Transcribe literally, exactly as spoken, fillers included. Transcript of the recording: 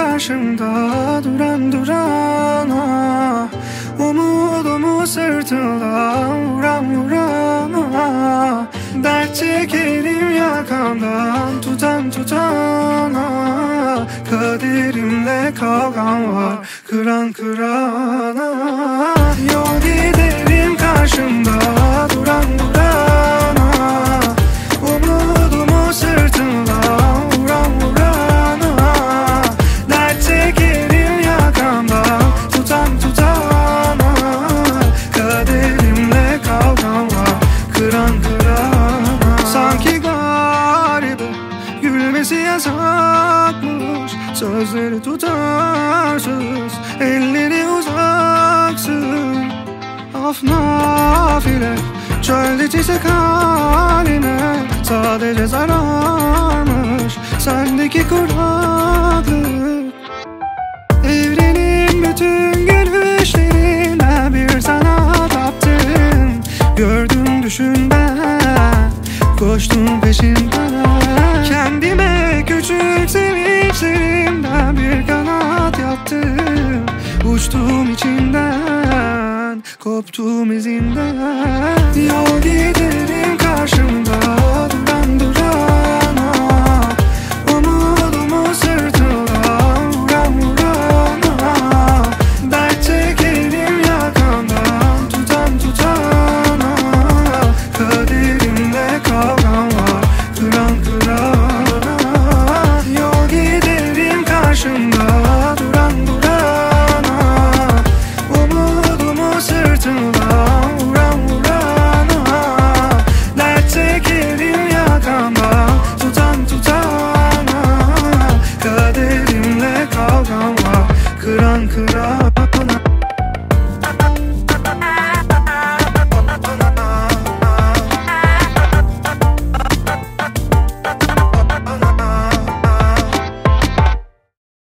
karşımda duran durana, umudumu sırtından vuran vurana, dert çekerim yakamdan tutan tutana, kaderimle kavgam var kıran kırana. Yol giderim karşımda duran durana, umudumu sırtından vuran vurana, dert çekerim yakamdan tutan tutana, kaderimle kavgam var kıran kırana. Sanki garibe gülmesi yasakmış, sözleri tutarsız, elleri uzaksın. Af nafile çölde çiçek haline, sadece zararmış sendeki kuraklık. Evrenin bütün gülüşlerine bir sana taptım. Gördüm düşün ben, koştum peşinden. Kendime küçük sevinçlerimden bir kanat yaptım. Uçtum içinden, koptum izinden. Yol giderim karşımda duran durana, umudumu sırtından vuran vurana, dert çekerim yakamdan tutan tutana, kaderimle kavgam var kıran kırana. Yol giderim karşımda duran durana, umudumu sırtından vuran vurana, dert çekerim yakamdan tutan tutana, kaderimle kavgam var kıran kırana.